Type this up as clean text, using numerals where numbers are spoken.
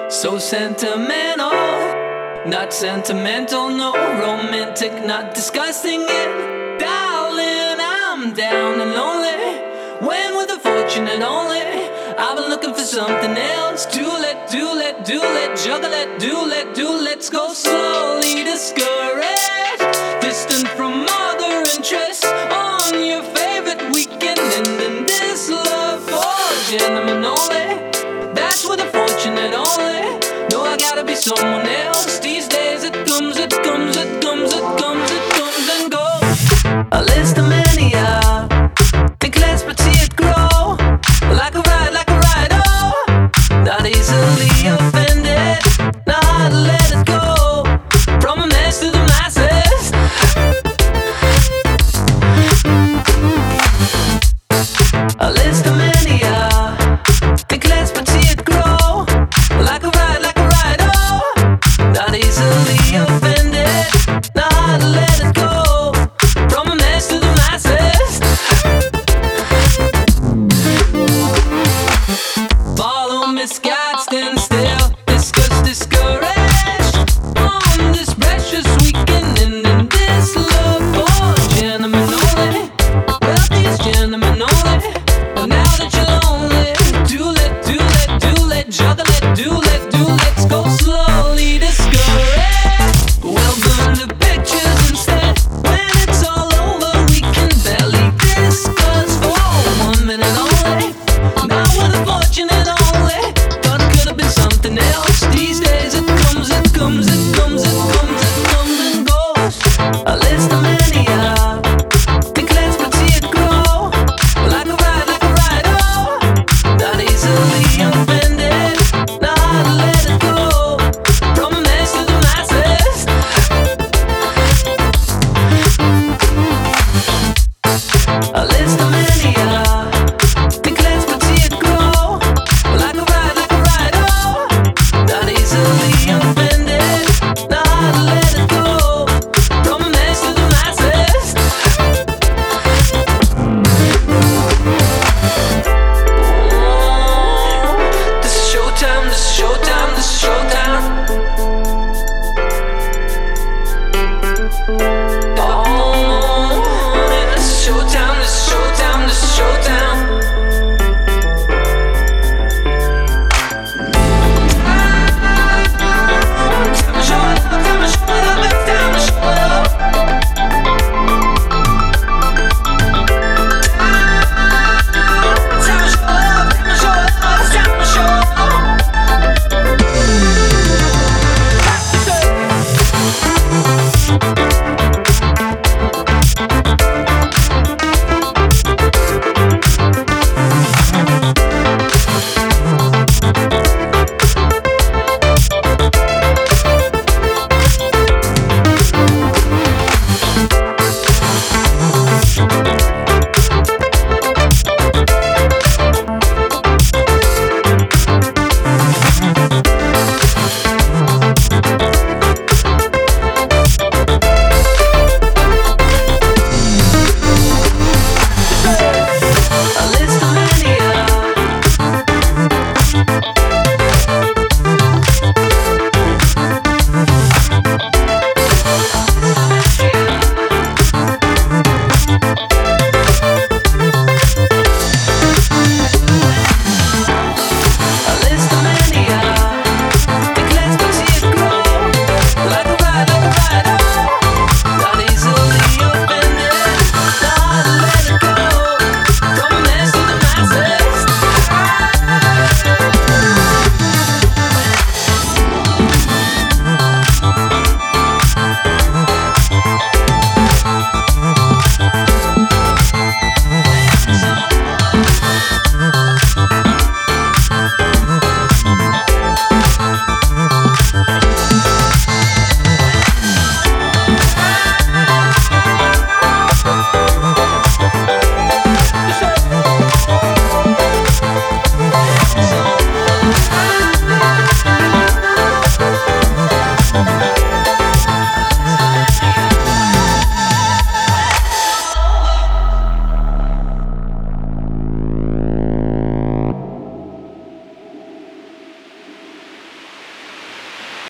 So sentimental, not sentimental, no romantic, not disgusting it. Darling, I'm down and lonely. When with a fortune and only, I've been looking for something else. Do let, juggle it, let's go slowly. Discouraged, distant from other interests. On your favorite weekend, and in this love for gentlemen only. That's with a fortunate only. No, I gotta be someone else. These days it comes and goes. A list of many, think less but see it grow. Like a ride, oh. Not easily offended. Not hard to let it go. From a mess to the masses. A list of many, think less but see it grow. Like a ride, oh. Not easily offended. Not hard to let it go. From a mess to the masses. Follow misguided, stand still. Discuss, discouraged. On this precious weekend and in this love for gentlemen only. Wealthiest gentlemen only. But now that you're lonely, do let, juggle it, let's go slowly. Discouraged. We'll burn the pictures instead. When it's all over, we can barely discuss for 1 minute only. Not with a fortunate only. Thought it could have been something else. These days it comes and goes. A list of many, think less but see it grow. Like a ride, oh. Not easily offended. Not hard to let it go. From a mess to the masses. A list of many, think less but see it grow. Like a ride, oh. Not easily offended. Not hard to let it go. From a mess to the masses. This is showtime, this is showtime, this is showtime. Oh, this is showtime, this is showtime, this is showtime. Time to show it up, time to show it up, it's time to show it up. Time to show it up, time to show it up, it's time to show it up.